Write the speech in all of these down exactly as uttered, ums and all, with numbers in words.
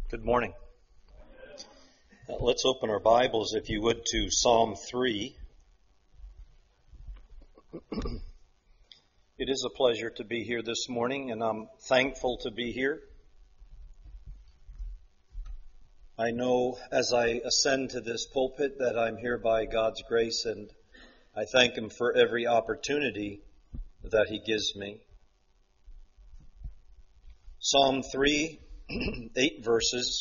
Good morning. Uh, let's open our Bibles, if you would, to Psalm three. It is a pleasure to be here this morning, and I'm thankful to be here. I know as I ascend to this pulpit that I'm here by God's grace, and I thank Him for every opportunity that He gives me. Psalm three, eight verses.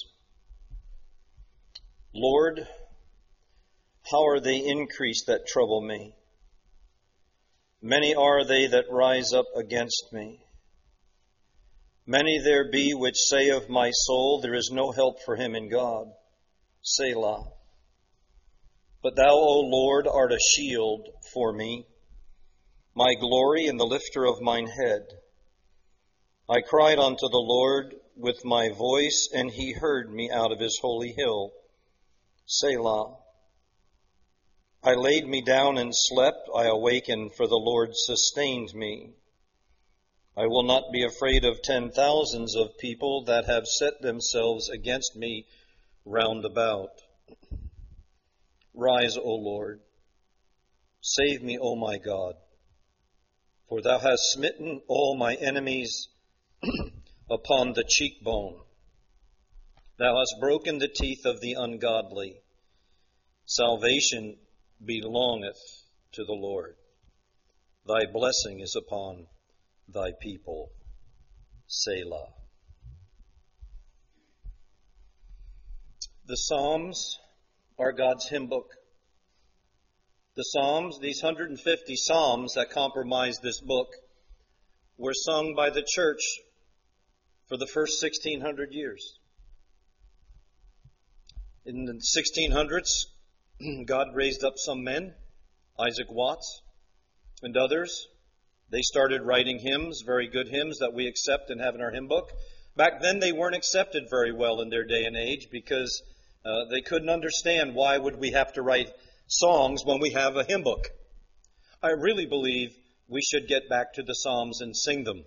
Lord, how are they increased that trouble me? Many are they that rise up against me. Many there be which say of my soul, there is no help for him in God. Selah. But thou, O Lord, art a shield for me, my glory and the lifter of mine head. I cried unto the Lord with my voice, and he heard me out of his holy hill. Selah. I laid me down and slept. I awakened, for the Lord sustained me. I will not be afraid of ten thousands of people that have set themselves against me round about. Rise, O Lord. Save me, O my God. For thou hast smitten all my enemies upon the cheekbone. Thou hast broken the teeth of the ungodly. Salvation belongeth to the Lord. Thy blessing is upon thy people. Selah. The Psalms are God's hymn book. The Psalms, these one hundred fifty Psalms that comprise this book, were sung by the church for the first sixteen hundred years. In the sixteen hundreds, God raised up some men, Isaac Watts and others. They started writing hymns, very good hymns that we accept and have in our hymn book. Back then they weren't accepted very well in their day and age because uh, they couldn't understand why would we have to write songs when we have a hymn book. I really believe we should get back to the Psalms and sing them.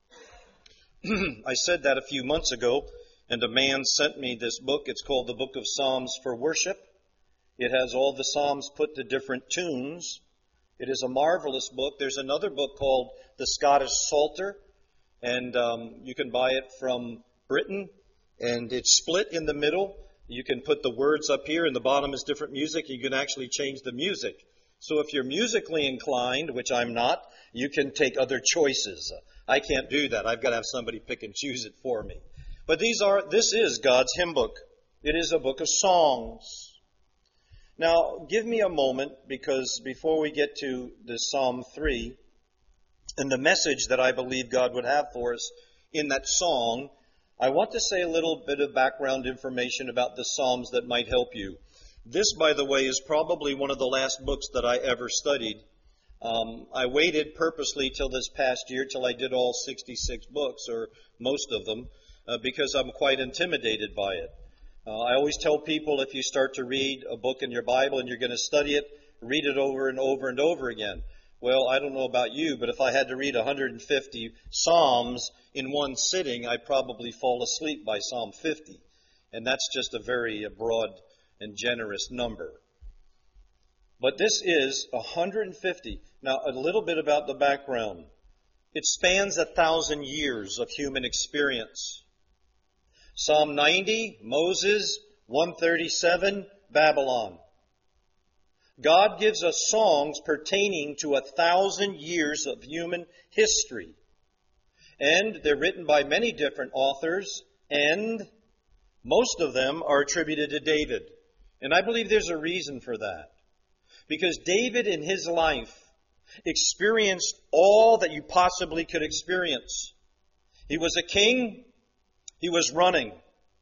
I said that a few months ago, and a man sent me this book. It's called the Book of Psalms for Worship. It has all the Psalms put to different tunes. It is a marvelous book. There's another book called the Scottish Psalter, and um, you can buy it from Britain, and it's split in the middle. You can put the words up here, and the bottom is different music. You can actually change the music. So if you're musically inclined, which I'm not, you can take other choices. I can't do that. I've got to have somebody pick and choose it for me. But these are, this is God's hymn book. It is a book of songs. Now, give me a moment, because before we get to the Psalm three, and the message that I believe God would have for us in that song, I want to say a little bit of background information about the Psalms that might help you. This, by the way, is probably one of the last books that I ever studied. Um, I waited purposely till this past year, till I did all sixty-six books, or most of them, uh, because I'm quite intimidated by it. Uh, I always tell people, if you start to read a book in your Bible and you're going to study it, read it over and over and over again. Well, I don't know about you, but if I had to read one hundred fifty Psalms in one sitting, I'd probably fall asleep by Psalm fifty. And that's just a very broad and generous number. But this is one hundred fifty. Now, a little bit about the background. It spans a thousand years of human experience. Psalm ninety, Moses. one thirty-seven, Babylon. God gives us songs pertaining to a thousand years of human history. And they're written by many different authors, and most of them are attributed to David. And I believe there's a reason for that. Because David in his life experienced all that you possibly could experience. He was a king. He was running.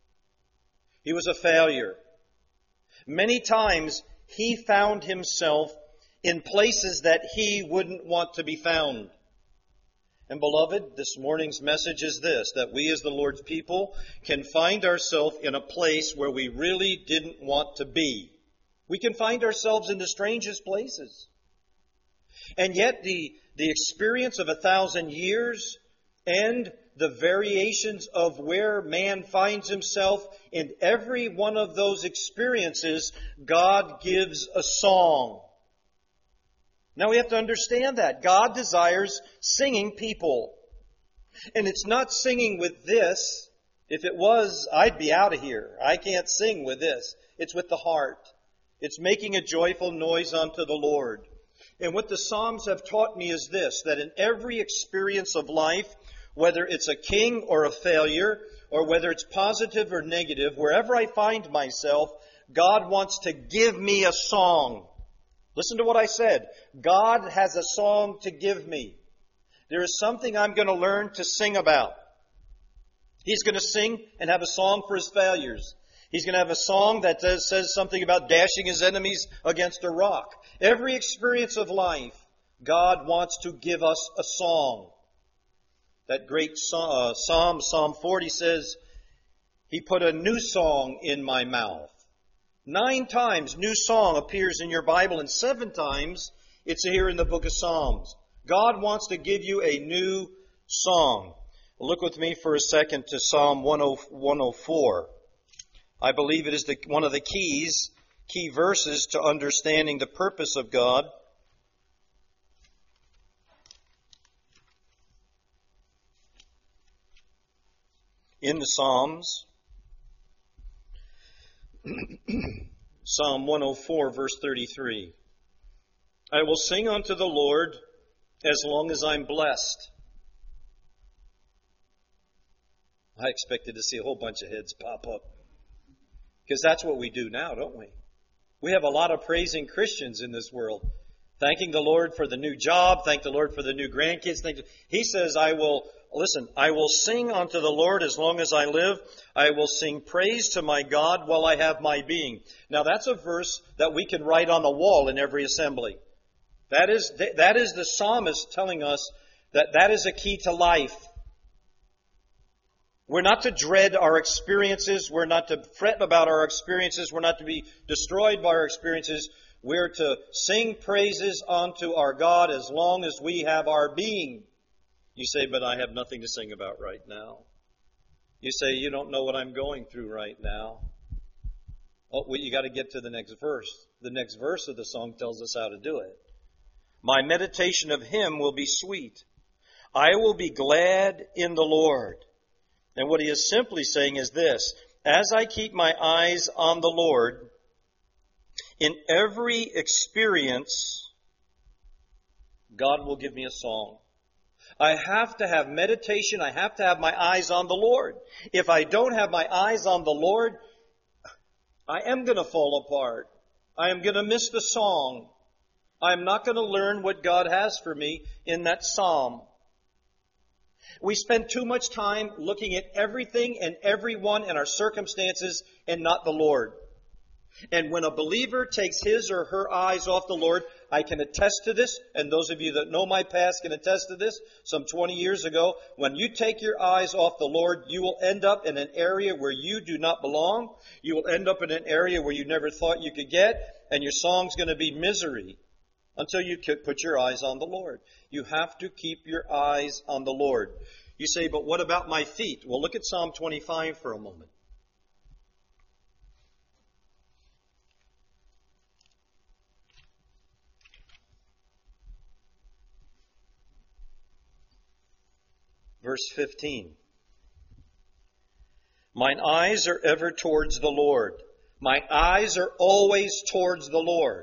He was a failure. Many times he found himself in places that he wouldn't want to be found. And beloved, this morning's message is this, that we as the Lord's people can find ourselves in a place where we really didn't want to be. We can find ourselves in the strangest places. And yet the, the experience of a thousand years and the variations of where man finds himself in every one of those experiences, God gives a song. Now we have to understand that. God desires singing people. And it's not singing with this. If it was, I'd be out of here. I can't sing with this. It's with the heart. It's making a joyful noise unto the Lord. And what the Psalms have taught me is this, that in every experience of life, whether it's a king or a failure, or whether it's positive or negative, wherever I find myself, God wants to give me a song. Listen to what I said. God has a song to give me. There is something I'm going to learn to sing about. He's going to sing and have a song for his failures. He's going to have a song that says something about dashing his enemies against a rock. Every experience of life, God wants to give us a song. That great psalm, Psalm forty says, He put a new song in my mouth. Nine times new song appears in your Bible, and seven times it's here in the book of Psalms. God wants to give you a new song. Look with me for a second to Psalm one oh four. I believe it is the, one of the keys, key verses to understanding the purpose of God. In the Psalms, Psalm one oh four, verse thirty-three. I will sing unto the Lord as long as I'm blessed. I expected to see a whole bunch of heads pop up. Because that's what we do now, don't we? We have a lot of praising Christians in this world. Thanking the Lord for the new job. Thank the Lord for the new grandkids. Thank he says, I will, listen, I will sing unto the Lord as long as I live. I will sing praise to my God while I have my being. Now that's a verse that we can write on the wall in every assembly. That is, that is the psalmist telling us that that is a key to life. We're not to dread our experiences. We're not to fret about our experiences. We're not to be destroyed by our experiences. We're to sing praises unto our God as long as we have our being. You say, but I have nothing to sing about right now. You say, you don't know what I'm going through right now. Oh, well, you got to get to the next verse. The next verse of the song tells us how to do it. My meditation of him will be sweet. I will be glad in the Lord. And what he is simply saying is this: as I keep my eyes on the Lord, in every experience, God will give me a song. I have to have meditation. I have to have my eyes on the Lord. If I don't have my eyes on the Lord, I am going to fall apart. I am going to miss the song. I'm not going to learn what God has for me in that psalm. We spend too much time looking at everything and everyone and our circumstances and not the Lord. And when a believer takes his or her eyes off the Lord, I can attest to this, and those of you that know my past can attest to this, some twenty years ago, when you take your eyes off the Lord, you will end up in an area where you do not belong. You will end up in an area where you never thought you could get, and your song's going to be misery until you put your eyes on the Lord. You have to keep your eyes on the Lord. You say, but what about my feet? Well, look at Psalm twenty-five for a moment. Verse fifteen. Mine eyes are ever towards the Lord. My eyes are always towards the Lord.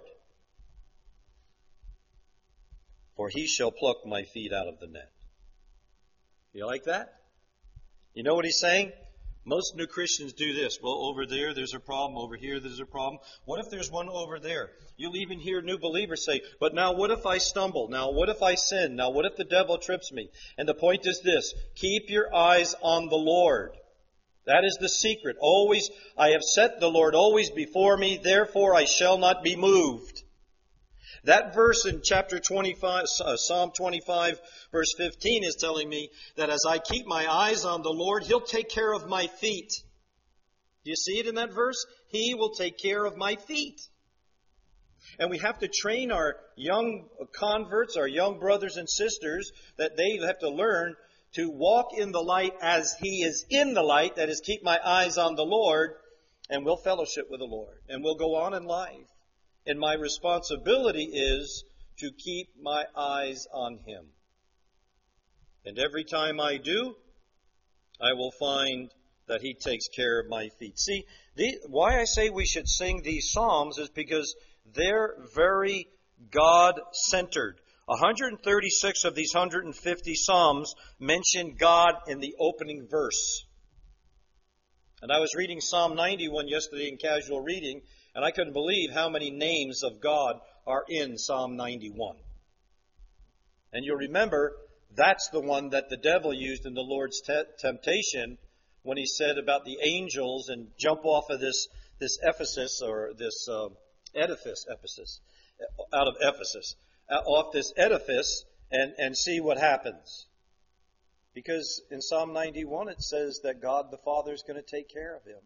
For he shall pluck my feet out of the net. You like that? You know what he's saying? Most new Christians do this. Well, over there, there's a problem. Over here, there's a problem. What if there's one over there? You'll even hear new believers say, but now what if I stumble? Now what if I sin? Now what if the devil trips me? And the point is this: keep your eyes on the Lord. That is the secret. Always, I have set the Lord always before me, therefore I shall not be moved. That verse in chapter twenty-five, uh, Psalm twenty-five, verse fifteen is telling me that as I keep my eyes on the Lord, He'll take care of my feet. Do you see it in that verse? He will take care of my feet. And we have to train our young converts, our young brothers and sisters, that they have to learn to walk in the light as He is in the light, that is, keep my eyes on the Lord, and we'll fellowship with the Lord, and we'll go on in life. And my responsibility is to keep my eyes on Him. And every time I do, I will find that He takes care of my feet. See, the, why I say we should sing these psalms is because they're very God-centered. one hundred thirty-six of these one hundred fifty psalms mention God in the opening verse. And I was reading Psalm ninety-one yesterday in casual reading, and I couldn't believe how many names of God are in Psalm ninety-one. And you'll remember, that's the one that the devil used in the Lord's te- temptation when he said about the angels and jump off of this, this Ephesus, or this uh, edifice, Ephesus, out of Ephesus, uh, off this edifice and, and see what happens. Because in Psalm ninety-one it says that God the Father is going to take care of him.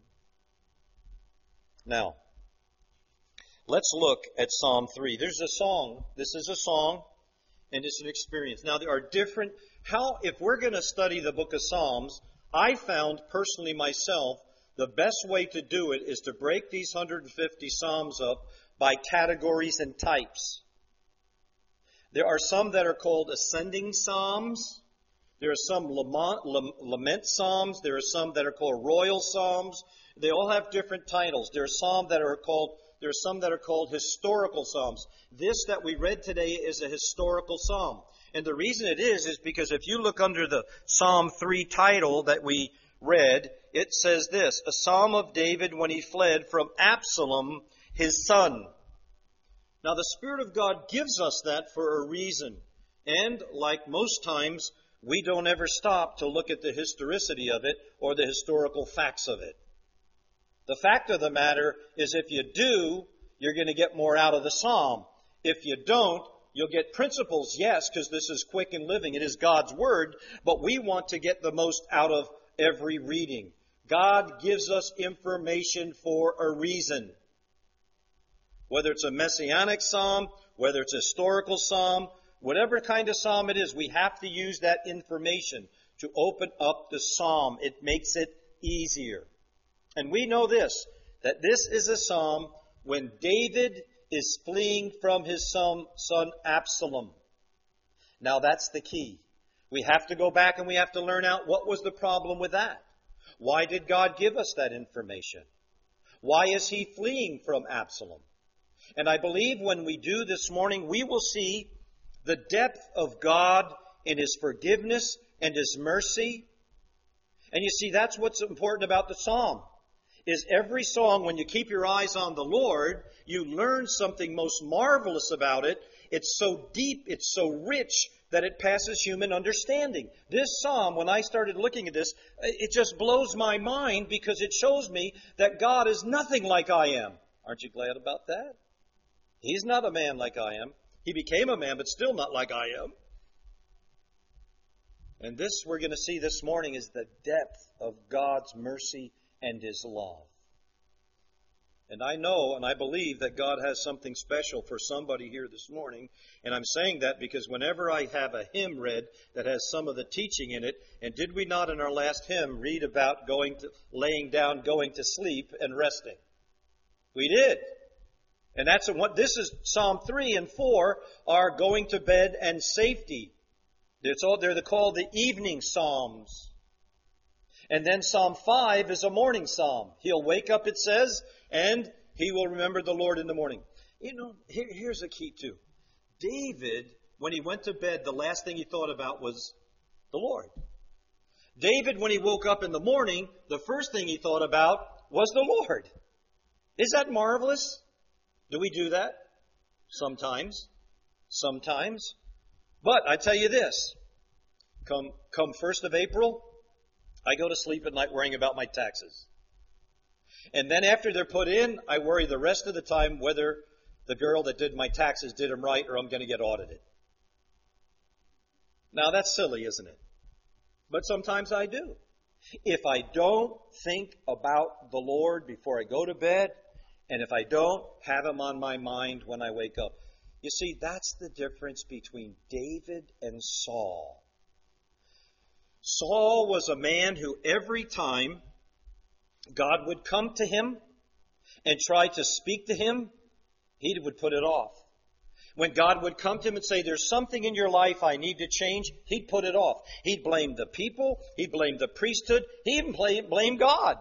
Now, let's look at Psalm three. There's a song. This is a song, and it's an experience. Now, there are different... How, if we're going to study the book of Psalms, I found personally myself, the best way to do it is to break these one hundred fifty Psalms up by categories and types. There are some that are called ascending Psalms. There are some lament, lament Psalms. There are some that are called royal Psalms. They all have different titles. There are some that are called There are some that are called historical psalms. This that we read today is a historical psalm. And the reason it is, is because if you look under the Psalm three title that we read, it says this, a psalm of David when he fled from Absalom, his son. Now the Spirit of God gives us that for a reason. And like most times, we don't ever stop to look at the historicity of it or the historical facts of it. The fact of the matter is if you do, you're going to get more out of the psalm. If you don't, you'll get principles, yes, because this is quick and living. It is God's Word, but we want to get the most out of every reading. God gives us information for a reason. Whether it's a messianic psalm, whether it's a historical psalm, whatever kind of psalm it is, we have to use that information to open up the psalm. It makes it easier. And we know this, that this is a psalm when David is fleeing from his son, son Absalom. Now that's the key. We have to go back and we have to learn out what was the problem with that. Why did God give us that information? Why is he fleeing from Absalom? And I believe when we do this morning, we will see the depth of God in his forgiveness and his mercy. And you see, that's what's important about the psalm. Is every song, when you keep your eyes on the Lord, you learn something most marvelous about it. It's so deep, it's so rich, that it passes human understanding. This psalm, when I started looking at this, it just blows my mind because it shows me that God is nothing like I am. Aren't you glad about that? He's not a man like I am. He became a man, but still not like I am. And this we're going to see this morning is the depth of God's mercy and his love. And I know and I believe that God has something special for somebody here this morning. And I'm saying that because whenever I have a hymn read that has some of the teaching in it, and did we not in our last hymn read about going to laying down, going to sleep, and resting? We did. And that's what this is. Psalm three and four are going to bed and safety. It's all, they're called the evening psalms. And then Psalm five is a morning psalm. He'll wake up, it says, and he will remember the Lord in the morning. You know, here, here's a key too. David, when he went to bed, the last thing he thought about was the Lord. David, when he woke up in the morning, the first thing he thought about was the Lord. Is that marvelous? Do we do that? Sometimes. Sometimes. But I tell you this. Come, come first of April, I go to sleep at night worrying about my taxes. And then after they're put in, I worry the rest of the time whether the girl that did my taxes did them right or I'm going to get audited. Now that's silly, isn't it? But sometimes I do. If I don't think about the Lord before I go to bed, and if I don't have him on my mind when I wake up. You see, that's the difference between David and Saul. Saul was a man who every time God would come to him and try to speak to him, he would put it off. When God would come to him and say, there's something in your life I need to change, he'd put it off. He'd blame the people. He'd blame the priesthood. He even blamed God.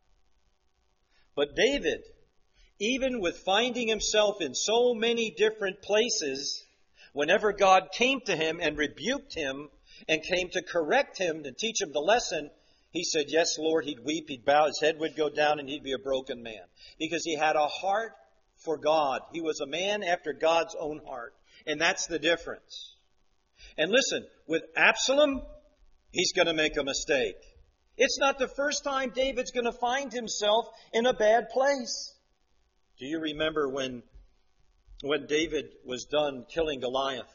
But David, even with finding himself in so many different places, whenever God came to him and rebuked him and came to correct him and teach him the lesson, he said, yes, Lord. He'd weep, he'd bow, his head would go down, and he'd be a broken man. Because he had a heart for God. He was a man after God's own heart. And that's the difference. And listen, with Absalom, he's going to make a mistake. It's not the first time David's going to find himself in a bad place. Do you remember when, when David was done killing Goliath?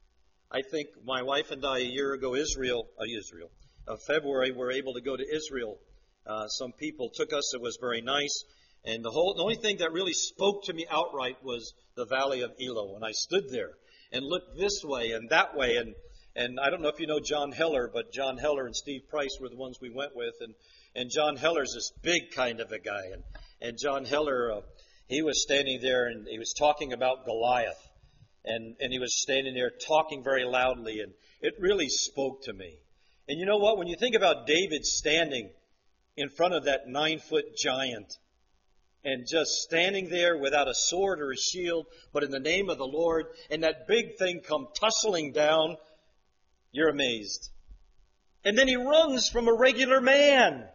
I think my wife and I, a year ago, Israel, uh, Israel, of February, were able to go to Israel. Uh, some people took us. It was very nice. And the whole, the only thing that really spoke to me outright was the Valley of Elah. When I stood there and looked this way and that way, and and I don't know if you know John Heller, but John Heller and Steve Price were the ones we went with, and and John Heller's this big kind of a guy, and and John Heller, uh, he was standing there and he was talking about Goliath, and and he was standing there talking very loudly, and it really spoke to me. And you know what? When you think about David standing in front of that nine-foot giant, and just standing there without a sword or a shield, but in the name of the Lord, and that big thing come tussling down, you're amazed. And then he runs from a regular man,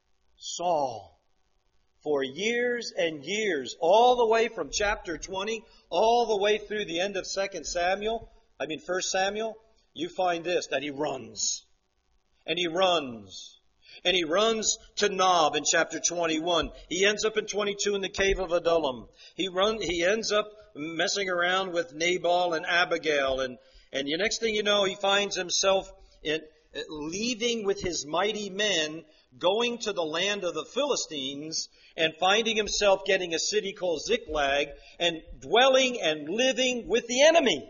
Saul, for years and years, all the way from chapter twenty, all the way through the end of Second Samuel, I mean First Samuel, you find this, that he runs. And he runs. And he runs to Nob in chapter twenty-one. He ends up in twenty-two in the cave of Adullam. He run. He ends up messing around with Nabal and Abigail. And, and the next thing you know, he finds himself in, leaving with his mighty men, going to the land of the Philistines, and finding himself getting a city called Ziklag, and dwelling and living with the enemy.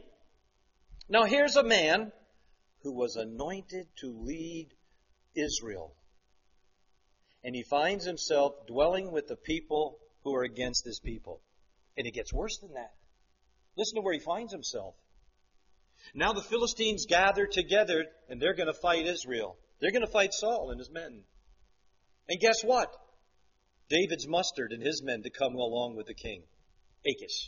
Now here's a man who was anointed to lead Israel. And he finds himself dwelling with the people who are against his people. And it gets worse than that. Listen to where he finds himself. Now the Philistines gather together and they're going to fight Israel. They're going to fight Saul and his men. And guess what? David's mustered and his men to come along with the king, Achish.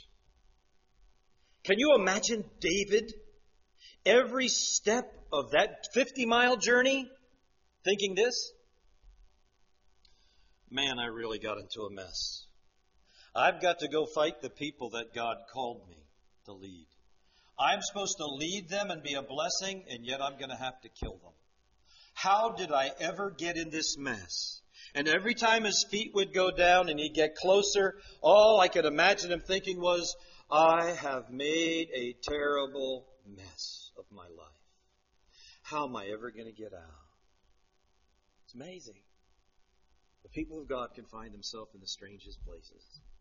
Can you imagine David, every step of that fifty-mile journey, thinking this? Man, I really got into a mess. I've got to go fight the people that God called me to lead. I'm supposed to lead them and be a blessing, and yet I'm going to have to kill them. How did I ever get in this mess? And every time his feet would go down and he'd get closer, all I could imagine him thinking was, I have made a terrible mess of my life. How am I ever going to get out? It's amazing. The people of God can find themselves in the strangest places.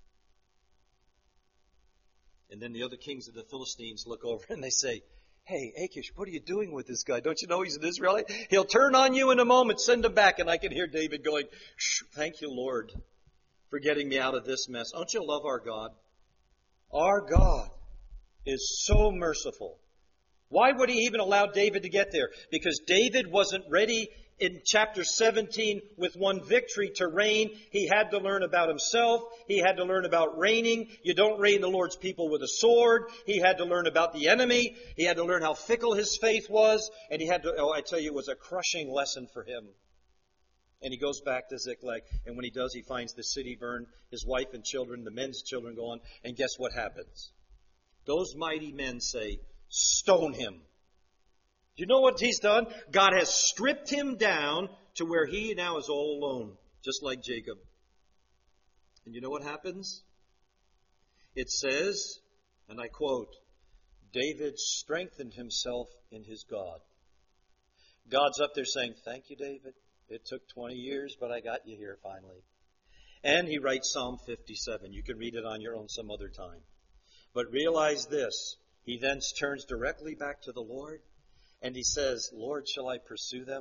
And then the other kings of the Philistines look over and they say, hey, Achish, what are you doing with this guy? Don't you know he's an Israelite? He'll turn on you in a moment. Send him back. And I can hear David going, thank you, Lord, for getting me out of this mess. Don't you love our God? Our God is so merciful. Why would he even allow David to get there? Because David wasn't ready in chapter seventeen with one victory to reign. He had to learn about himself. He had to learn about reigning. You don't reign the Lord's people with a sword. He had to learn about the enemy. He had to learn how fickle his faith was. And he had to, oh, I tell you, it was a crushing lesson for him. And he goes back to Ziklag. And when he does, he finds the city burned, his wife and children, the men's children gone. And guess what happens? Those mighty men say, stone him. Do you know what he's done? God has stripped him down to where he now is all alone, just like Jacob. And you know what happens? It says, and I quote, David strengthened himself in his God. God's up there saying, thank you, David. It took twenty years, but I got you here finally. And he writes Psalm fifty-seven. You can read it on your own some other time. But realize this. He then turns directly back to the Lord. And he says, Lord, shall I pursue them?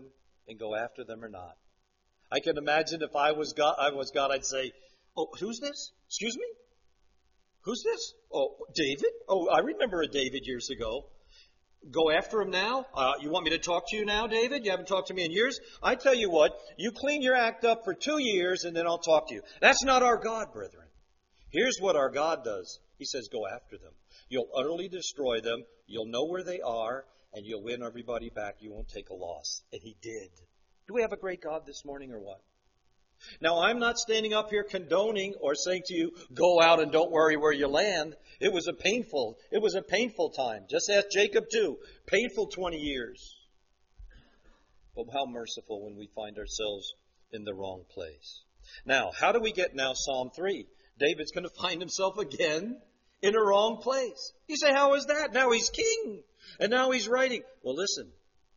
and go after them or not. I can imagine if I was God, I was God, I'd say, "Oh, who's this? Excuse me? Who's this? Oh, David? Oh, I remember a David years ago. Go after him now? Uh, you want me to talk to you now, David? You haven't talked to me in years? I tell you what, you clean your act up for two years and then I'll talk to you." That's not our God, brethren. Here's what our God does. He says, go after them. You'll utterly destroy them. You'll know where they are, and you'll win everybody back. You won't take a loss. And he did. Do we have a great God this morning or what? Now, I'm not standing up here condoning or saying to you, go out and don't worry where you land. It was a painful, it was a painful time. Just ask Jacob too. Painful twenty years. But how merciful when we find ourselves in the wrong place. Now, how do we get now Psalm three? David's going to find himself again in a wrong place. You say, how is that? Now he's king. And now he's writing. Well, listen.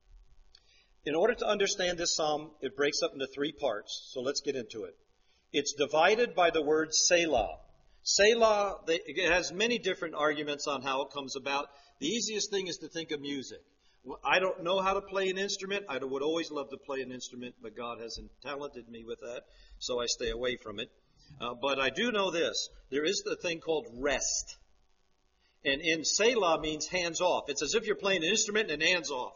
In order to understand this psalm, it breaks up into three parts. So let's get into it. It's divided by the word Selah. Selah, it has many different arguments on how it comes about. The easiest thing is to think of music. I don't know how to play an instrument. I would always love to play an instrument, but God hasn't talented me with that, so I stay away from it. Uh, but I do know this. There is the thing called rest. And in Selah means hands off. It's as if you're playing an instrument and hands off.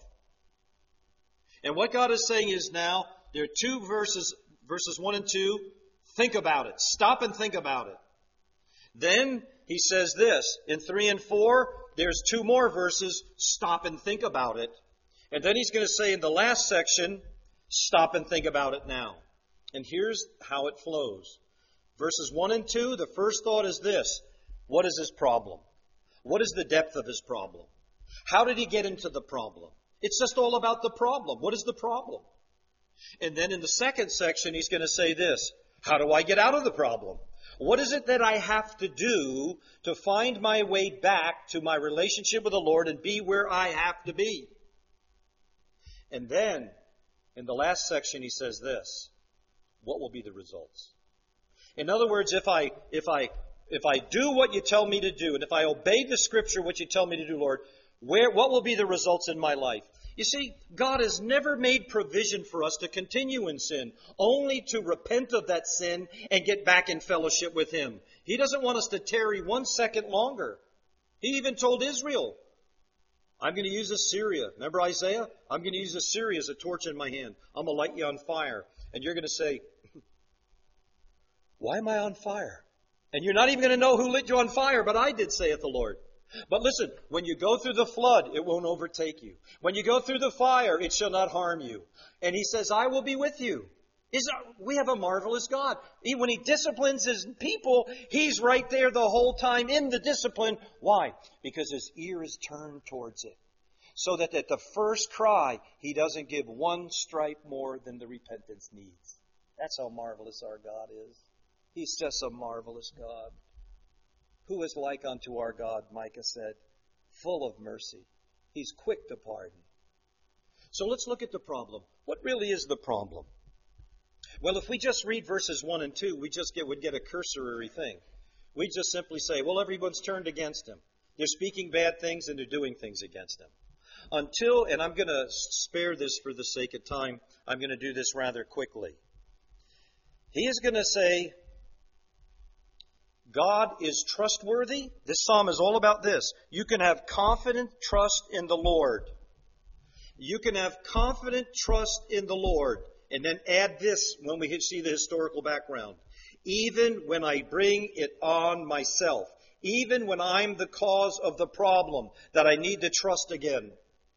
And what God is saying is now, there are two verses, verses one and two. Think about it. Stop and think about it. Then he says this. In three and four, there's two more verses. Stop and think about it. And then he's going to say in the last section, stop and think about it now. And here's how it flows. Verses one and two, the first thought is this. What is his problem? What is the depth of his problem? How did he get into the problem? It's just all about the problem. What is the problem? And then in the second section, he's going to say this. How do I get out of the problem? What is it that I have to do to find my way back to my relationship with the Lord and be where I have to be? And then, in the last section, he says this. What will be the results? In other words, if I, if I, if I do what you tell me to do, and if I obey the Scripture, what you tell me to do, Lord, where, what will be the results in my life? You see, God has never made provision for us to continue in sin, only to repent of that sin and get back in fellowship with Him. He doesn't want us to tarry one second longer. He even told Israel, I'm going to use Assyria. Remember Isaiah? I'm going to use Assyria as a torch in my hand. I'm going to light you on fire. And you're going to say, why am I on fire? And you're not even going to know who lit you on fire, but I did, saith the Lord. But listen, when you go through the flood, it won't overtake you. When you go through the fire, it shall not harm you. And He says, I will be with you. Is we have a marvelous God. He, when He disciplines His people, He's right there the whole time in the discipline. Why? Because His ear is turned towards it. So that at the first cry, He doesn't give one stripe more than the repentance needs. That's how marvelous our God is. He's just a marvelous God. Who is like unto our God, Micah said, full of mercy. He's quick to pardon. So let's look at the problem. What really is the problem? Well, if we just read verses one and two, we just get, would get a cursory thing. We just simply say, well, everyone's turned against Him. They're speaking bad things and they're doing things against Him. Until, and I'm going to spare this for the sake of time, I'm going to do this rather quickly. He is going to say, God is trustworthy. This psalm is all about this. You can have confident trust in the Lord. You can have confident trust in the Lord. And then add this when we see the historical background. Even when I bring it on myself. Even when I'm the cause of the problem that I need to trust again.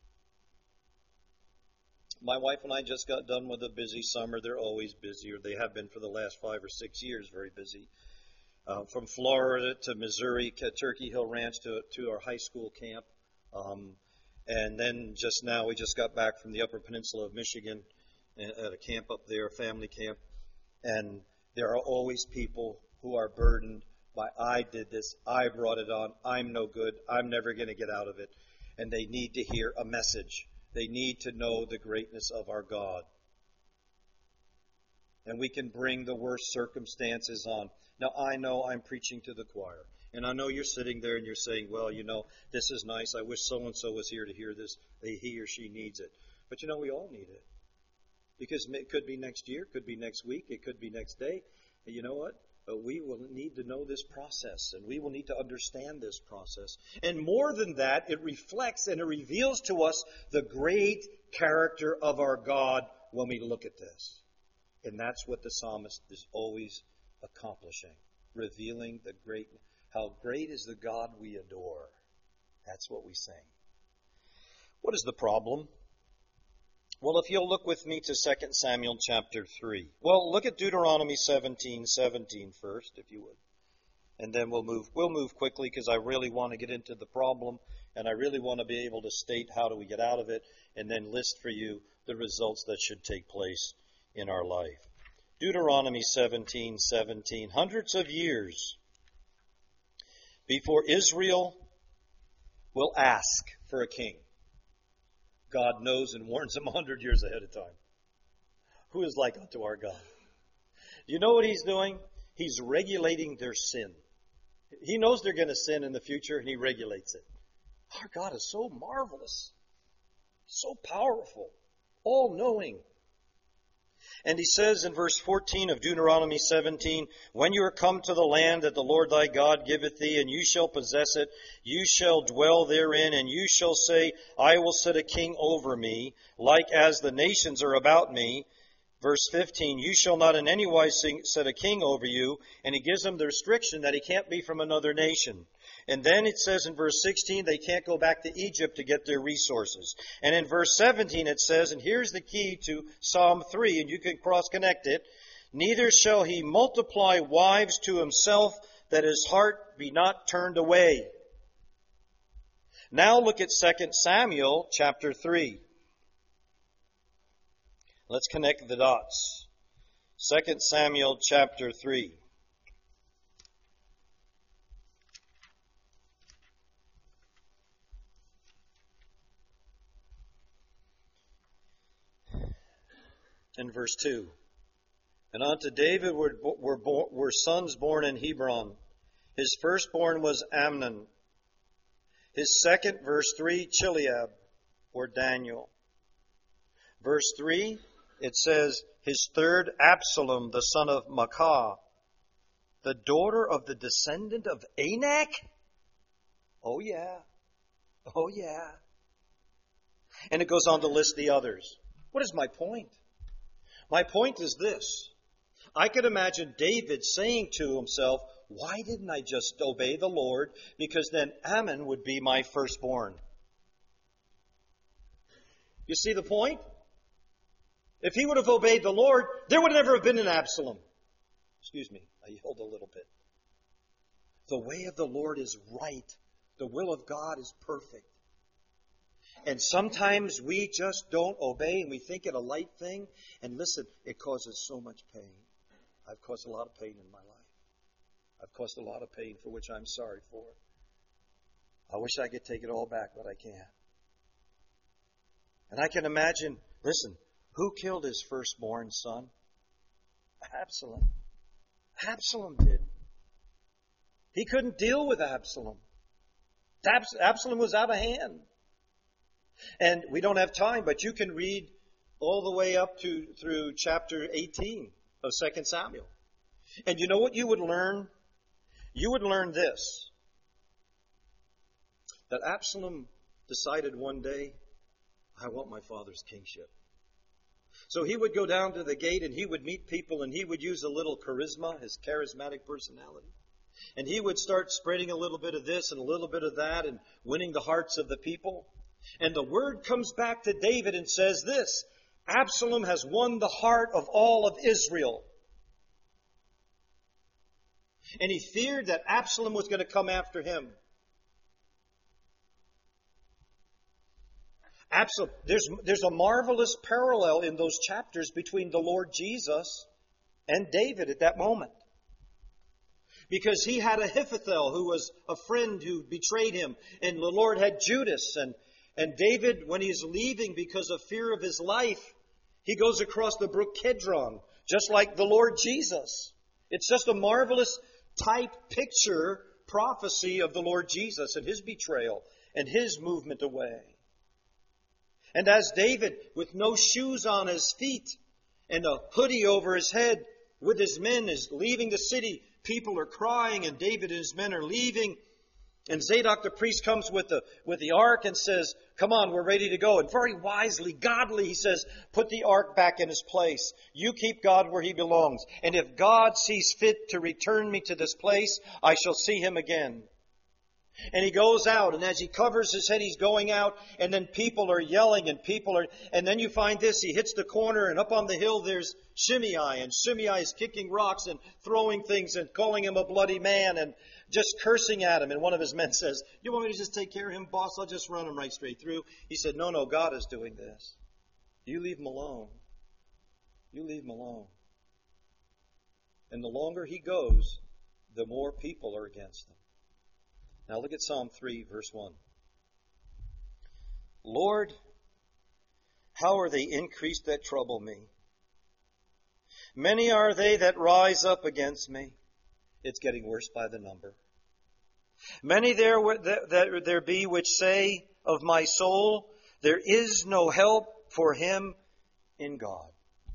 My wife and I just got done with a busy summer. They're always busy, or they have been for the last five or six years, very busy. Uh, from Florida to Missouri, Turkey Hill Ranch to, to our high school camp. Um, and then just now we just got back from the Upper Peninsula of Michigan at a camp up there, a family camp. And there are always people who are burdened by, I did this, I brought it on, I'm no good, I'm never going to get out of it. And they need to hear a message. They need to know the greatness of our God. And we can bring the worst circumstances on. Now, I know I'm preaching to the choir. And I know you're sitting there and you're saying, well, you know, this is nice. I wish so-and-so was here to hear this. He or she needs it. But, you know, we all need it. Because it could be next year, could be next week, it could be next day. And you know what? Uh, we will need to know this process, and we will need to understand this process. And more than that, it reflects and it reveals to us the great character of our God when we look at this. And that's what the psalmist is always accomplishing, revealing the great, how great is the God we adore. That's what we sing. What is the problem? Well, if you'll look with me to Second Samuel chapter three. Well, look at Deuteronomy seventeen seventeen first, if you would. And then we'll move we'll move quickly because I really want to get into the problem and I really want to be able to state how do we get out of it and then list for you the results that should take place in our life. Deuteronomy seventeen seventeen. Hundreds of years before Israel will ask for a king, God knows and warns them a hundred years ahead of time. Who is like unto our God? You know what he's doing? He's regulating their sin. He knows they're going to sin in the future, and he regulates it. Our God is so marvelous, so powerful, all-knowing. And he says in verse fourteen of Deuteronomy seventeen, when you are come to the land that the Lord thy God giveth thee, and you shall possess it, you shall dwell therein, and you shall say, I will set a king over me, like as the nations are about me. Verse fifteen, you shall not in any wise set a king over you. And he gives them the restriction that he can't be from another nation. And then it says in verse sixteen, they can't go back to Egypt to get their resources. And in verse seventeen it says, and here's the key to Psalm three, and you can cross-connect it, neither shall he multiply wives to himself, that his heart be not turned away. Now look at Second Samuel chapter three. Let's connect the dots. Second Samuel chapter three. In verse two. And unto David were, were, were sons born in Hebron. His firstborn was Amnon. His second, verse three, Chileab, or Daniel. Verse three, it says, his third, Absalom, the son of Maacah, the daughter of the descendant of Anak? Oh yeah. Oh yeah. And it goes on to list the others. What is my point? My point is this. I could imagine David saying to himself, why didn't I just obey the Lord? Because then Ammon would be my firstborn. You see the point? If he would have obeyed the Lord, there would never have been an Absalom. Excuse me, I yelled a little bit. The way of the Lord is right. The will of God is perfect. And sometimes we just don't obey and we think it a light thing. And listen, it causes so much pain. I've caused a lot of pain in my life. I've caused a lot of pain for which I'm sorry for. I wish I could take it all back, but I can't. And I can imagine, listen, who killed his firstborn son? Absalom. Absalom did. He couldn't deal with Absalom. Abs- Absalom was out of hand. And we don't have time, but you can read all the way up to through chapter eighteen of Second Samuel. And you know what you would learn? You would learn this. That Absalom decided one day, I want my father's kingship. So he would go down to the gate and he would meet people and he would use a little charisma, his charismatic personality. And he would start spreading a little bit of this and a little bit of that and winning the hearts of the people. And the word comes back to David and says this, Absalom has won the heart of all of Israel. And he feared that Absalom was going to come after him. Absalom, there's, there's a marvelous parallel in those chapters between the Lord Jesus and David at that moment. Because he had Ahithophel, who was a friend who betrayed him. And the Lord had Judas. And, and David, when he's leaving because of fear of his life, he goes across the brook Kidron, just like the Lord Jesus. It's just a marvelous type, picture, prophecy of the Lord Jesus and his betrayal and his movement away. And as David, with no shoes on his feet, and a hoodie over his head with his men is leaving the city. People are crying, and David and his men are leaving. And Zadok the priest comes with the, with the ark and says, come on, we're ready to go. And very wisely, godly, he says, put the ark back in his place. You keep God where he belongs. And if God sees fit to return me to this place, I shall see him again. And he goes out, and as he covers his head, he's going out, and then people are yelling, and people are, and then you find this, he hits the corner, and up on the hill there's Shimei, and Shimei is kicking rocks and throwing things and calling him a bloody man and just cursing at him. And one of his men says, you want me to just take care of him, boss? I'll just run him right straight through. He said, no, no, God is doing this. You leave him alone. You leave him alone. And the longer he goes, the more people are against him. Now look at Psalm three, verse one. Lord, how are they increased that trouble me? Many are they that rise up against me. It's getting worse by the number. Many there that there be which say of my soul, there is no help for him in God.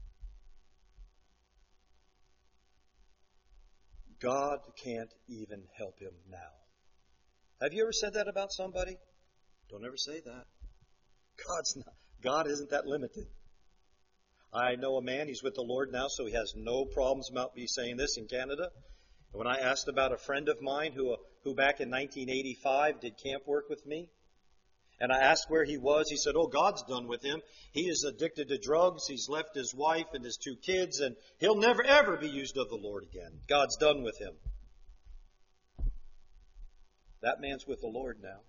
God can't even help him now. Have you ever said that about somebody? Don't ever say that. God's not, God isn't that limited. I know a man, he's with the Lord now, so he has no problems about me saying this in Canada. And when I asked about a friend of mine who, who back in nineteen eighty-five did camp work with me, and I asked where he was, he said, oh, God's done with him. He is addicted to drugs. He's left his wife and his two kids, and he'll never, ever be used of the Lord again. God's done with him. That man's with the Lord now.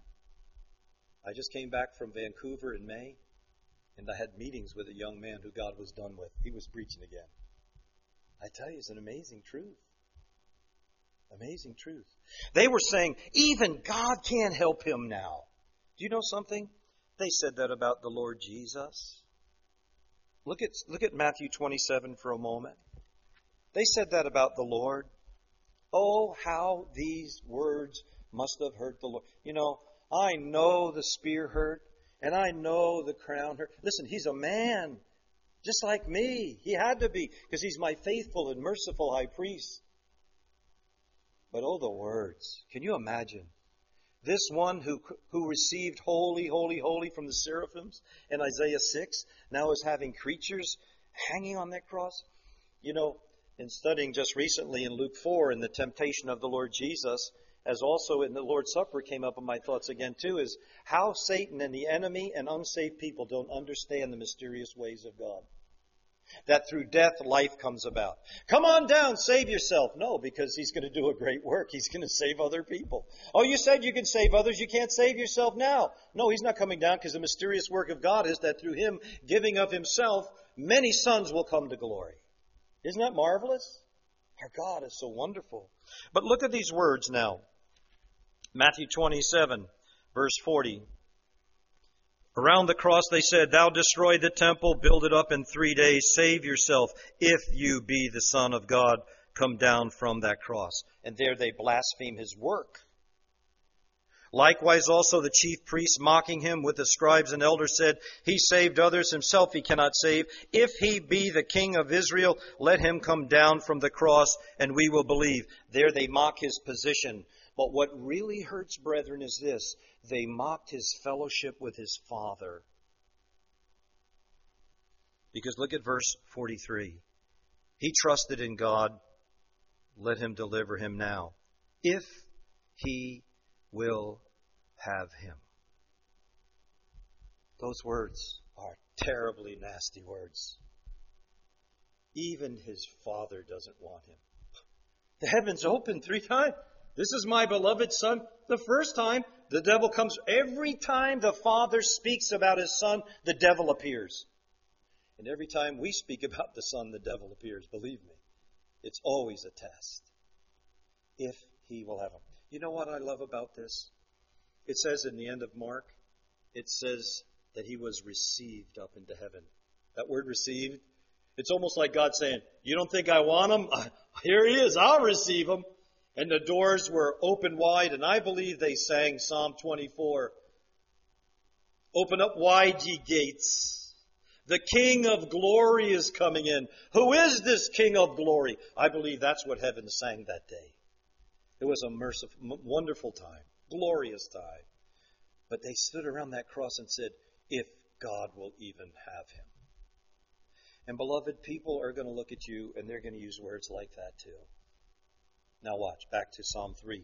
I just came back from Vancouver in May, and I had meetings with a young man who God was done with. He was preaching again. I tell you, it's an amazing truth. Amazing truth. They were saying, even God can't help him now. Do you know something? They said that about the Lord Jesus. Look at, look at Matthew twenty-seven for a moment. They said that about the Lord. Oh, how these words must have hurt the Lord. You know, I know the spear hurt, and I know the crown hurt. Listen, he's a man, just like me. He had to be, because he's my faithful and merciful high priest. But oh, the words. Can you imagine? This one who who received holy, holy, holy from the seraphims in Isaiah six, now is having creatures hanging on that cross. You know, in studying just recently in Luke four, in the temptation of the Lord Jesus, as also in the Lord's Supper came up in my thoughts again too, is how Satan and the enemy and unsaved people don't understand the mysterious ways of God. That through death, life comes about. Come on down, save yourself. No, because he's going to do a great work. He's going to save other people. Oh, you said you can save others. You can't save yourself now. No, he's not coming down, because the mysterious work of God is that through him giving of himself, many sons will come to glory. Isn't that marvelous? Our God is so wonderful. But look at these words now. Matthew twenty-seven, verse forty. Around the cross they said, thou destroy the temple, build it up in three days, save yourself. If you be the Son of God, come down from that cross. And there they blaspheme his work. Likewise also the chief priests, mocking him with the scribes and elders, said, he saved others, himself he cannot save. If he be the King of Israel, let him come down from the cross, and we will believe. There they mock his position. But what really hurts, brethren, is this. They mocked his fellowship with his Father. Because look at verse forty-three. He trusted in God. Let him deliver him now, if he will have him. Those words are terribly nasty words. Even his Father doesn't want him. The heavens opened three times. This is my beloved Son. The first time, the devil comes. Every time the Father speaks about his Son, the devil appears. And every time we speak about the Son, the devil appears. Believe me, it's always a test. If he will have him. You know what I love about this? It says in the end of Mark, it says that he was received up into heaven. That word received, it's almost like God saying, you don't think I want him? Here he is. I'll receive him. And the doors were open wide, and I believe they sang Psalm twenty-four. Open up wide, ye gates, The King of glory is coming in. Who is this King of glory? I believe that's what heaven sang that day. It was a merciful, wonderful time, glorious time. But they stood around that cross and said, if God will even have him. And beloved, people are going to look at you and they're going to use words like that too. Now watch, back to Psalm three.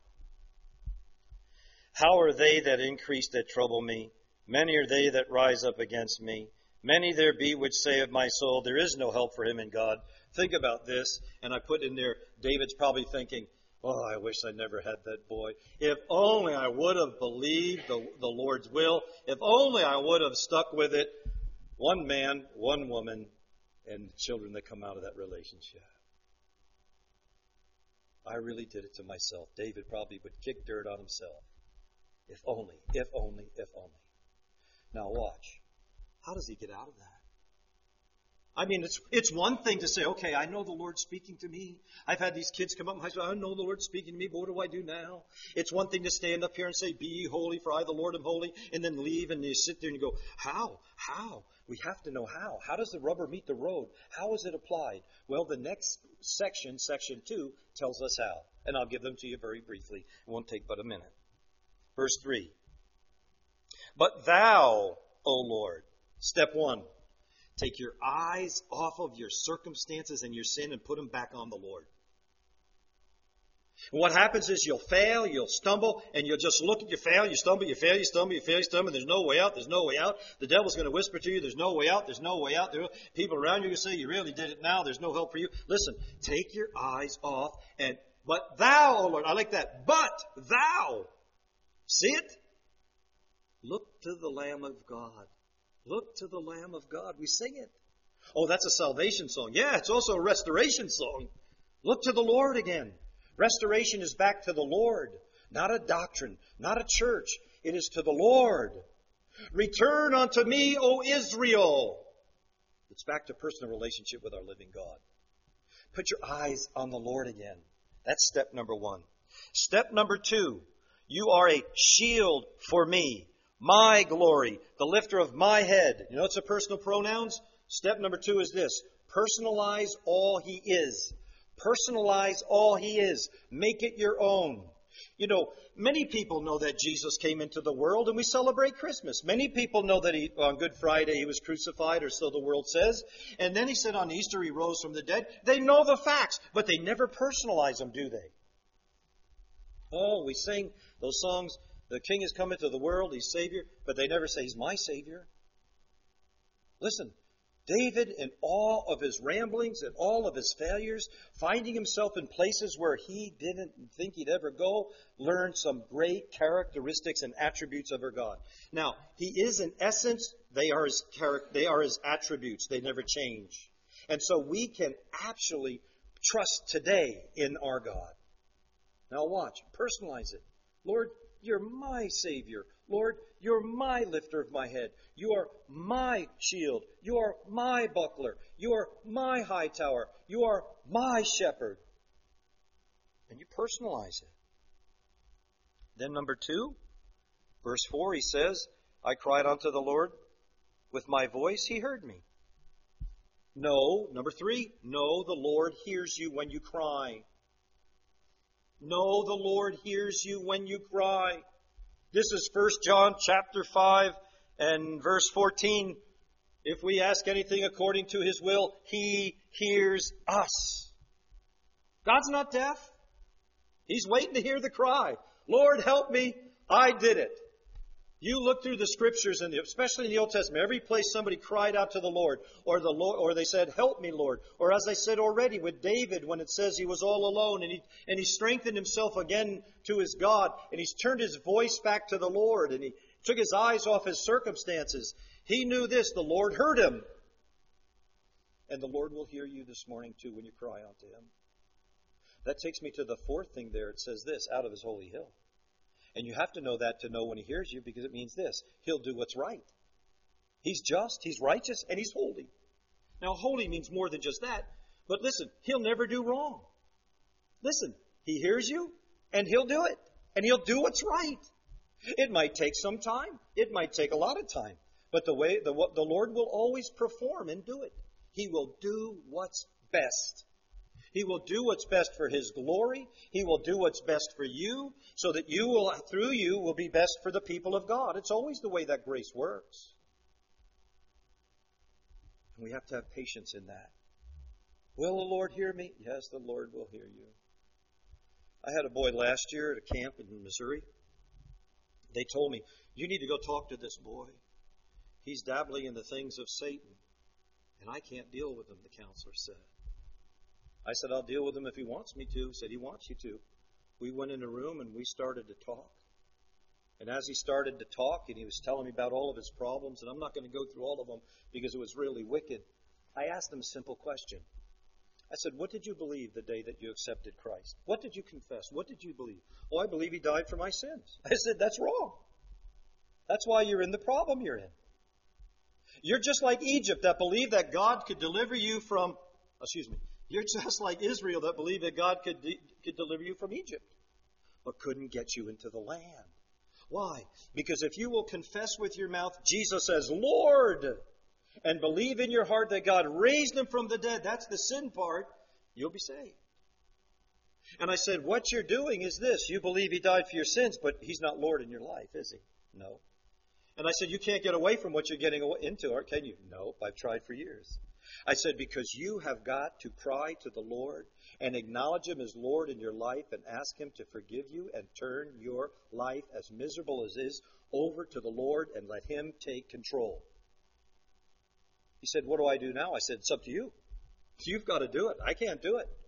How are they that increase that trouble me? Many are they that rise up against me. Many there be which say of my soul, there is no help for him in God. Think about this, and I put in there, David's probably thinking, oh, I wish I never had that boy. If only I would have believed the, the Lord's will. If only I would have stuck with it. One man, one woman, and children that come out of that relationship. I really did it to myself. David probably would kick dirt on himself. If only, if only, if only. Now watch. How does he get out of that? I mean, it's it's one thing to say, okay, I know the Lord's speaking to me. I've had these kids come up and say, I know the Lord's speaking to me, but what do I do now? It's one thing to stand up here and say, be ye holy, for I, the Lord, am holy, and then leave and you sit there and you go, how? How? We have to know how. How does the rubber meet the road? How is it applied? Well, the next section, section two, tells us how. And I'll give them to you very briefly. It won't take but a minute. Verse three. But thou, O Lord, step one, take your eyes off of your circumstances and your sin and put them back on the Lord. And what happens is you'll fail, you'll stumble, and you'll just look at you fail, you stumble, you fail, you stumble, you fail, you stumble, and there's no way out, there's no way out. The devil's going to whisper to you, there's no way out, there's no way out. There are people around you who say, you really did it now, there's no help for you. Listen, take your eyes off, and but thou, O Lord, I like that, but thou, see it? Look to the Lamb of God. Look to the Lamb of God. We sing it. Oh, that's a salvation song. Yeah, it's also a restoration song. Look to the Lord again. Restoration is back to the Lord, not a doctrine, not a church. It is to the Lord. Return unto me, O Israel. It's back to personal relationship with our living God. Put your eyes on the Lord again. That's step number one. Step number two, you are a shield for me, my glory, the lifter of my head. You know, it's a personal pronouns. Step number two is this. Personalize all he is. Personalize all he is. Make it your own. You know, many people know that Jesus came into the world and we celebrate Christmas. Many people know that he, on Good Friday he was crucified, or so the world says. And then he said on Easter he rose from the dead. They know the facts, but they never personalize them, do they? Oh, we sing those songs, the King has come into the world, he's Savior, but they never say he's my Savior. Listen, David, in all of his ramblings and all of his failures, finding himself in places where he didn't think he'd ever go, learned some great characteristics and attributes of our God. Now, he is in essence, they are his charac- they are his attributes. They never change. And so we can actually trust today in our God. Now watch, personalize it. Lord, you're my Savior. Lord, you're my lifter of my head. You are my shield. You are my buckler. You are my high tower. You are my shepherd. And you personalize it. Then number two, verse four, he says, I cried unto the Lord with my voice. He heard me. No, number three, no, the Lord hears you when you cry. No, the Lord hears you when you cry. This is First John chapter five and verse fourteen. If we ask anything according to his will, he hears us. God's not deaf. He's waiting to hear the cry. Lord, help me. I did it. You look through the scriptures, and especially in the Old Testament, every place somebody cried out to the Lord, or the Lord, or they said, help me, Lord. Or as I said already with David, when it says he was all alone, and he, and he strengthened himself again to his God, and he's turned his voice back to the Lord, and he took his eyes off his circumstances. He knew this, the Lord heard him. And the Lord will hear you this morning too when you cry out to him. That takes me to the fourth thing there. It says this, out of his holy hill. And you have to know that to know when he hears you, because it means this. He'll do what's right. He's just, he's righteous, and he's holy. Now, holy means more than just that. But listen, he'll never do wrong. Listen, he hears you, and he'll do it. And he'll do what's right. It might take some time. It might take a lot of time. But the way the, the Lord will always perform and do it. He will do what's best. He will do what's best for His glory. He will do what's best for you, so that you will, through you, will be best for the people of God. It's always the way that grace works. And we have to have patience in that. Will the Lord hear me? Yes, the Lord will hear you. I had a boy last year at a camp in Missouri. They told me, you need to go talk to this boy. He's dabbling in the things of Satan. And I can't deal with him, the counselor said. I said, I'll deal with him if he wants me to. He said, he wants you to. We went in a room and we started to talk. And as he started to talk, and he was telling me about all of his problems, and I'm not going to go through all of them because it was really wicked, I asked him a simple question. I said, what did you believe the day that you accepted Christ? What did you confess? What did you believe? Oh, I believe He died for my sins. I said, that's wrong. That's why you're in the problem you're in. You're just like Egypt that believed that God could deliver you from, excuse me, you're just like Israel that believed that God could, de- could deliver you from Egypt, but couldn't get you into the land. Why? Because if you will confess with your mouth Jesus as Lord and believe in your heart that God raised Him from the dead, that's the sin part, you'll be saved. And I said, what you're doing is this. You believe He died for your sins, but He's not Lord in your life, is He? No. And I said, you can't get away from what you're getting into, or can you? No, I've tried for years. I said, because you have got to cry to the Lord and acknowledge Him as Lord in your life and ask Him to forgive you and turn your life, as miserable as it is, over to the Lord and let Him take control. He said, what do I do now? I said, it's up to you. You've got to do it. I can't do it.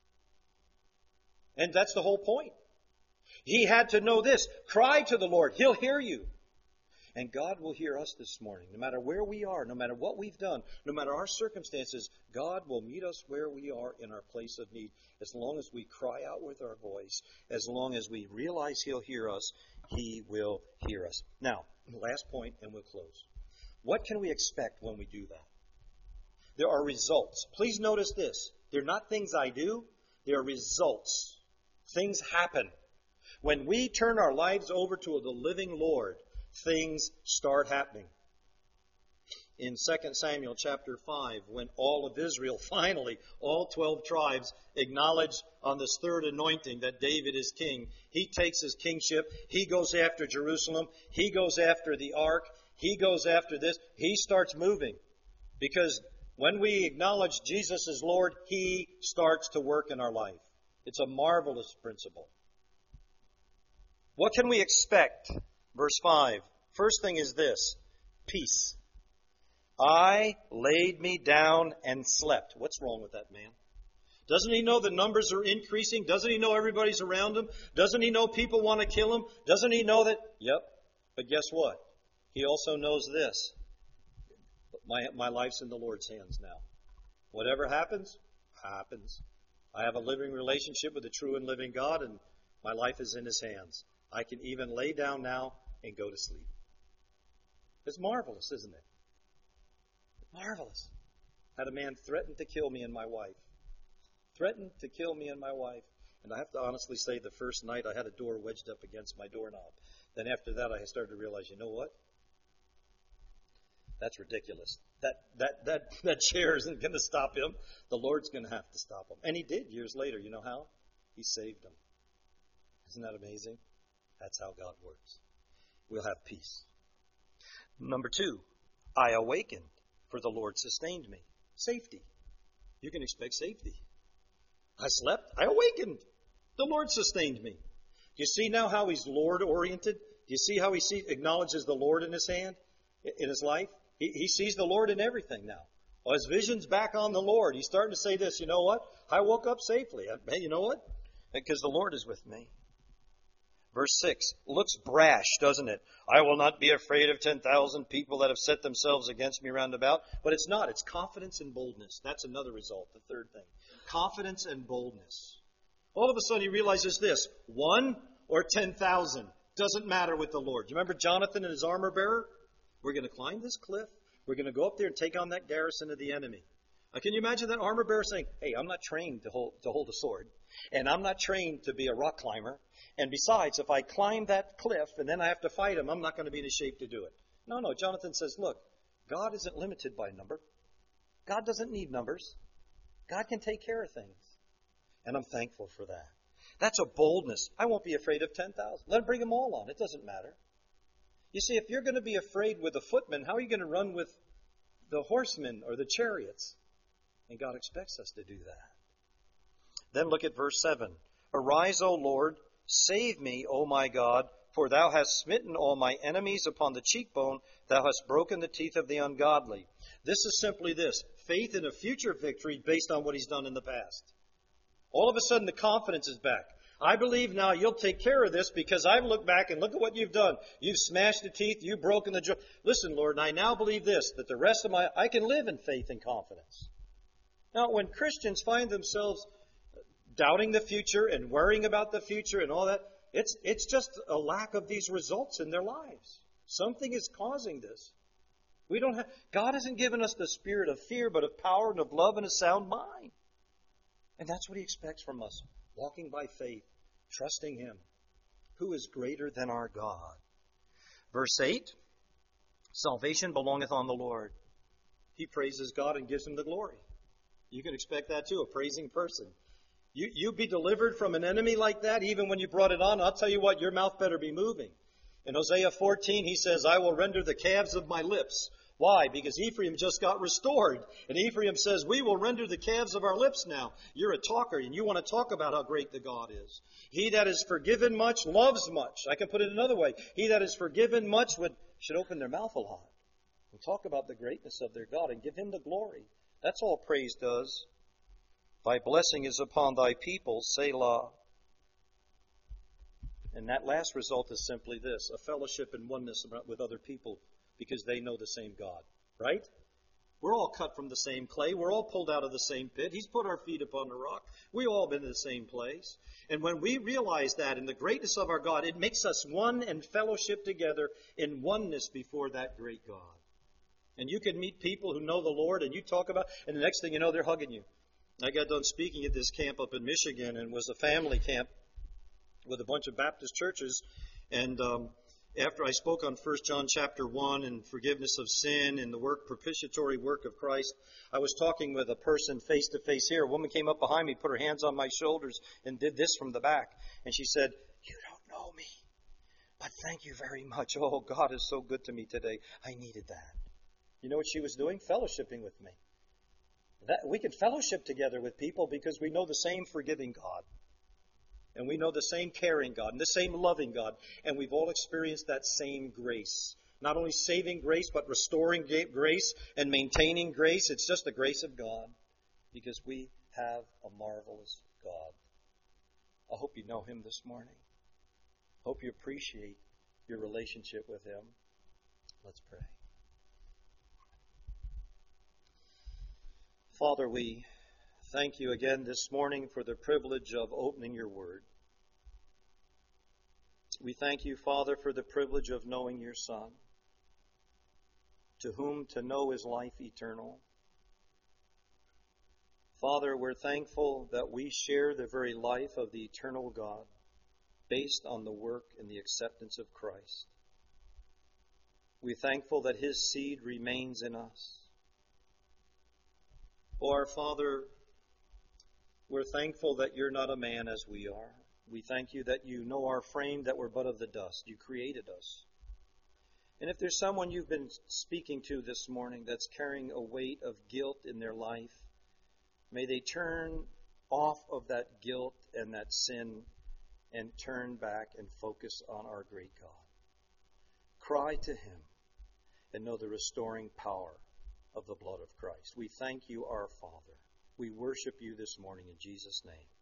And that's the whole point. He had to know this. Cry to the Lord. He'll hear you. And God will hear us this morning. No matter where we are, no matter what we've done, no matter our circumstances, God will meet us where we are in our place of need. As long as we cry out with our voice, as long as we realize He'll hear us, He will hear us. Now, last point, and we'll close. What can we expect when we do that? There are results. Please notice this. They're not things I do. They're results. Things happen. When we turn our lives over to the living Lord, things start happening. In Second Samuel chapter five, when all of Israel, finally, all twelve tribes, acknowledge on this third anointing that David is king, he takes his kingship, he goes after Jerusalem, he goes after the ark, he goes after this, he starts moving. Because when we acknowledge Jesus as Lord, He starts to work in our life. It's a marvelous principle. What can we expect? Verse five. First thing is this. Peace. I laid me down and slept. What's wrong with that man? Doesn't he know the numbers are increasing? Doesn't he know everybody's around him? Doesn't he know people want to kill him? Doesn't he know that? Yep. But guess what? He also knows this. My, my life's in the Lord's hands now. Whatever happens, happens. I have a living relationship with the true and living God, and my life is in His hands. I can even lay down now and go to sleep. It's marvelous, isn't it? Marvelous. Had a man threaten to kill me and my wife. Threatened to kill me and my wife. And I have to honestly say, the first night I had a door wedged up against my doorknob. Then after that, I started to realize, you know what? That's ridiculous. That that that that chair isn't going to stop him. The Lord's going to have to stop him. And He did years later. You know how? He saved him. Isn't that amazing? That's how God works. We'll have peace. Number two, I awakened, for the Lord sustained me. Safety. You can expect safety. I slept. I awakened. The Lord sustained me. Do you see now how He's Lord-oriented? Do you see how He see, acknowledges the Lord in His hand, in His life? He, he sees the Lord in everything now. Well, his vision's back on the Lord. He's starting to say this, you know what? I woke up safely. Hey, you know what? Because the Lord is with me. Verse six looks brash, doesn't it? I will not be afraid of ten thousand people that have set themselves against me round about. But it's not. It's confidence and boldness. That's another result, the third thing. Confidence and boldness. All of a sudden he realizes this. One or ten thousand doesn't matter with the Lord. Do you remember Jonathan and his armor bearer? We're going to climb this cliff. We're going to go up there and take on that garrison of the enemy. Now, can you imagine that armor bearer saying, hey, I'm not trained to hold, to hold a sword, and I'm not trained to be a rock climber, and besides, if I climb that cliff and then I have to fight him, I'm not going to be in shape to do it. No, no. Jonathan says, look, God isn't limited by number. God doesn't need numbers. God can take care of things. And I'm thankful for that. That's a boldness. I won't be afraid of ten thousand. Let him bring them all on. It doesn't matter. You see, if you're going to be afraid with the footmen, how are you going to run with the horsemen or the chariots? And God expects us to do that. Then look at verse seven. Arise, O Lord, save me, O my God, for thou hast smitten all my enemies upon the cheekbone, thou hast broken the teeth of the ungodly. This is simply this, faith in a future victory based on what he's done in the past. All of a sudden the confidence is back. I believe now you'll take care of this because I've looked back and look at what you've done. You've smashed the teeth, you've broken the jaw. Listen, Lord, and I now believe this, that the rest of my, I can live in faith and confidence. Now, when Christians find themselves doubting the future and worrying about the future and all that, it's, it's just a lack of these results in their lives. Something is causing this. We don't have, God hasn't given us the spirit of fear, but of power and of love and a sound mind. And that's what he expects from us. Walking by faith, trusting him, who is greater than our God. Verse eight, salvation belongeth on the Lord. He praises God and gives him the glory. You can expect that too, a praising person. You, you be delivered from an enemy like that, even when you brought it on, I'll tell you what, your mouth better be moving. In Hosea fourteen, he says, I will render the calves of my lips. Why? Because Ephraim just got restored. And Ephraim says, we will render the calves of our lips now. You're a talker, and you want to talk about how great the God is. He that is forgiven much loves much. I can put it another way. He that is forgiven much would, should open their mouth a lot and talk about the greatness of their God and give him the glory. That's all praise does. Thy blessing is upon thy people, Selah. And that last result is simply this, a fellowship and oneness with other people because they know the same God, right? We're all cut from the same clay. We're all pulled out of the same pit. He's put our feet upon the rock. We've all been in the same place. And when we realize that in the greatness of our God, it makes us one and fellowship together in oneness before that great God. And you can meet people who know the Lord and you talk about, and the next thing you know, they're hugging you. I got done speaking at this camp up in Michigan, and it was a family camp with a bunch of Baptist churches. And um, after I spoke on First John chapter one and forgiveness of sin and the work, propitiatory work of Christ, I was talking with a person face to face here. A woman came up behind me, put her hands on my shoulders, and did this from the back. And she said, you don't know me, but thank you very much. Oh, God is so good to me today. I needed that. You know what she was doing? Fellowshipping with me. That we can fellowship together with people because we know the same forgiving God. And we know the same caring God and the same loving God. And we've all experienced that same grace. Not only saving grace, but restoring grace and maintaining grace. It's just the grace of God because we have a marvelous God. I hope you know him this morning. I hope you appreciate your relationship with him. Let's pray. Father, we thank you again this morning for the privilege of opening your word. We thank you, Father, for the privilege of knowing your Son, to whom to know is life eternal. Father, we're thankful that we share the very life of the eternal God based on the work and the acceptance of Christ. We're thankful that his seed remains in us. Oh, our Father, we're thankful that you're not a man as we are. We thank you that you know our frame, that we're but of the dust. You created us. And if there's someone you've been speaking to this morning that's carrying a weight of guilt in their life, may they turn off of that guilt and that sin and turn back and focus on our great God. Cry to him and know the restoring power of the blood of Christ. We thank you, our Father. We worship you this morning in Jesus' name.